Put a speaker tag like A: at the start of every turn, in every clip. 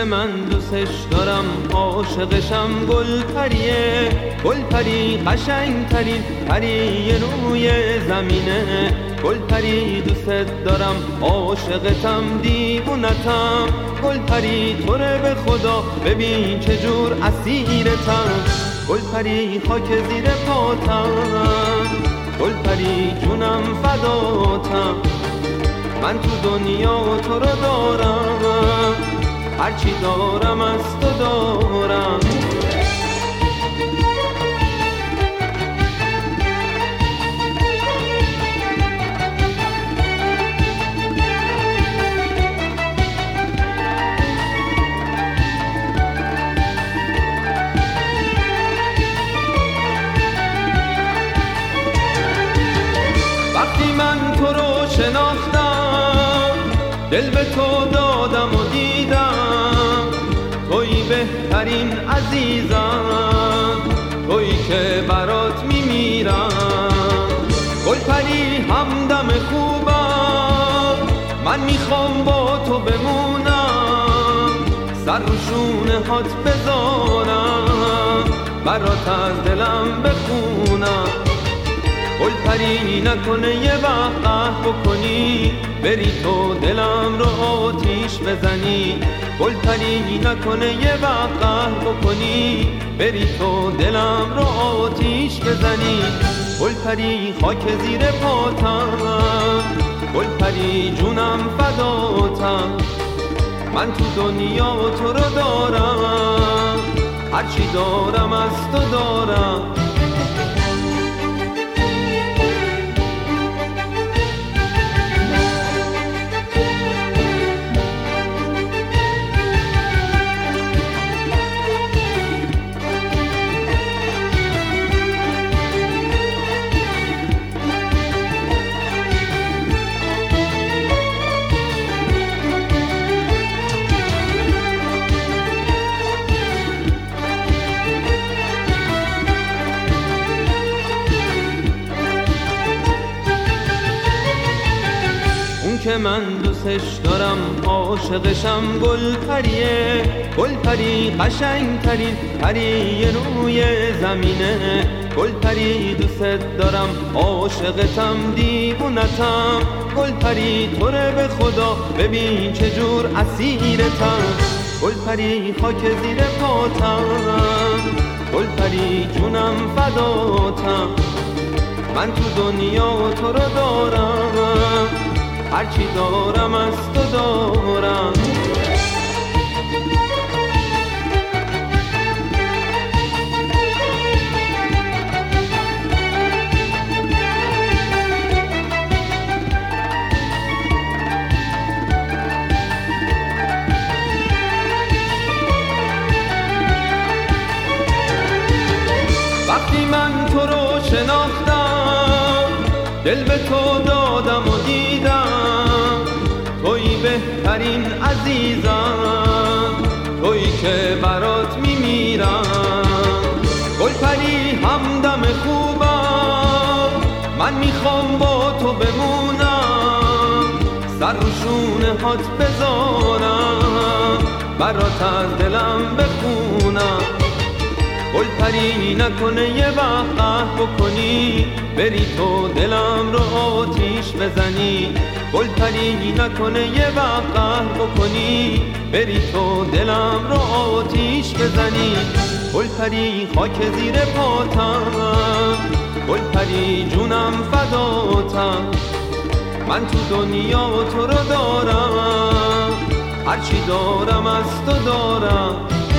A: که من دوستش دارم عاشقشم گلپریه، گلپری قشنگترین پری روی زمینه. گلپری دوست دارم عاشقتم دیوونتم، گلپری تو رو به خدا ببین چجور اسیرتم. گلپری خاک زیر پاتم، گلپری جونم فداتم. من تو دنیا تو رو دارم، هرچی دارم از تو دارم. وقتی من تو رو شناختم، دل به تو دادم و دیدم تویی بهترین عزیزم، تویی که برات میمیرم. گلپری همدم خوبم، من میخوام با تو بمونم، سر رو شونه هات بذارم، برات از دلم بخونم. گلپری نکنه یه وقت قهر بکنی، بری تو دلم رو آتیش بزنی. گلپری نکنه یه وقت قهر بکنی، بری تو دلم رو آتیش بزنی. گلپری خاک زیر پاتم، گلپری جونم فداتم. من تو دنیا تو رو دارم، هرچی دارم از تو دارم. که من دوستش دارم عاشقشم گلپریه، گلپری قشنگترین پری روی زمینه. گلپری دوست دارم عاشقتم دیوونتم، گلپری تو رو به خدا ببین چجور اسیرتم. گلپری خاک زیر پاتم، گلپری جونم فداتم. من تو دنیا تو رو دارم، هرچی دارم از تو دارم. وقتی من تو رو شناختم، دل به تو دادم و دیدم تویی بهترین عزیزم، تویی که برات میمیرم. گلپری همدم خوبم، من میخوام با تو بمونم، سر رو شونه هات بذارم، برات از دلم بخونم. گلپری نکنه یه وقت قهر بکنی، بری تو دلم رو آتیش بزنی. گلپری نکنه یه وقت قهر بکنی، بری تو دلم رو آتیش بزنی. گلپری خاک زیر پاتم، گلپری جونم فداتم. من تو دنیا تو رو دارم، هرچی دارم از تو دارم.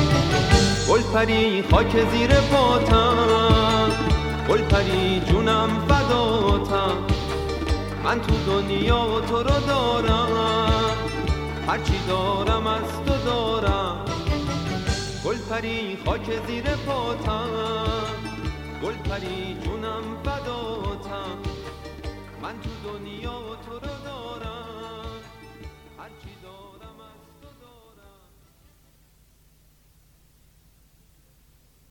A: گلپری خاک زیر پاتم، گلپری جونم فداتم. من تو دنیا تو رو دارم، هرچی دارم از تو دارم. گلپری خاک زیر پاتم، گلپری جونم فداتم. من تو دنیا